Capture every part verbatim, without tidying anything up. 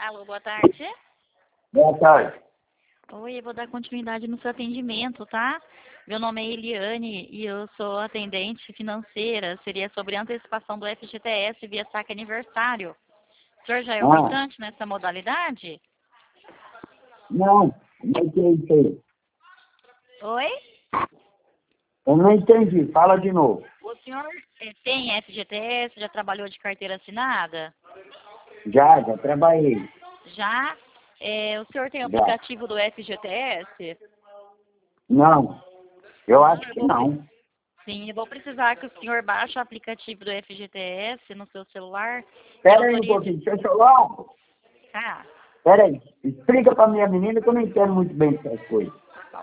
Alô, boa tarde. Boa tarde. Oi, eu vou dar continuidade no seu atendimento, tá? Meu nome é Eliane e eu sou atendente financeira. Seria sobre a antecipação do F G T S via saque aniversário. O senhor já é Ah, ofertante nessa modalidade? não, não entendi. Oi? Eu não entendi, fala de novo. O senhor eh, tem F G T S? Já trabalhou de carteira assinada? Já, já trabalhei. Já? Eh, o senhor tem o Já. aplicativo do F G T S? Não, eu Não, acho eu que vou, pre- não. sim, eu vou precisar que o senhor baixe o aplicativo do F G T S no seu celular e Espera aí um autorize. pouquinho, seu celular. Ah, Espera aí, explica pra minha menina que eu não entendo muito bem essas coisas. bom.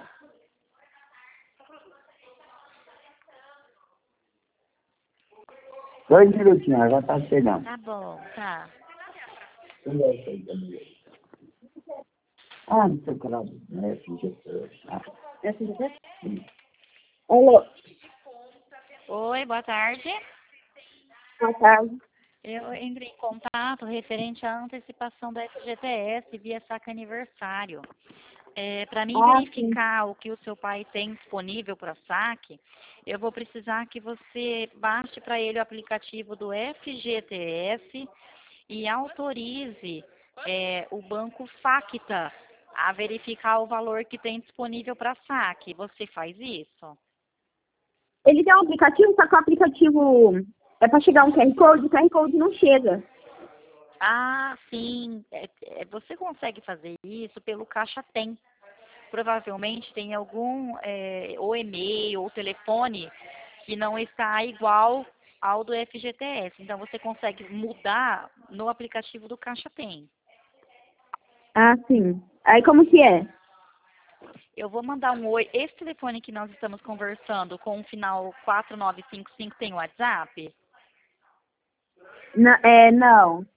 Dois minutinhos, ela já tá chegando. Tá bom, tá. Ah, não sei o que lá. É, F G T S. Ah, F G T S? Alô, Oi, boa tarde. boa tarde. Eu entrei em contato referente à antecipação da F G T S via saque aniversário. Para mim Ah, sim. verificar o que o seu pai tem disponível para saque, eu vou precisar que você baixe para ele o aplicativo do F G T S e autorize é, o banco Facta a verificar o valor que tem disponível para saque. Você faz isso? Ele tem um aplicativo, só que o aplicativo é para chegar um Q R Code, o Q R Code não chega. Ah, sim. É, é, você consegue fazer isso pelo Caixa Tem. Provavelmente tem algum é, ou e-mail ou telefone que não está igual ao do F G T S. Então você consegue mudar no aplicativo do Caixa Tem. Ah, sim. Aí como que é? Eu vou mandar um oi. Esse telefone que nós estamos conversando com o final quatro nove cinco cinco tem WhatsApp? Na- é, não.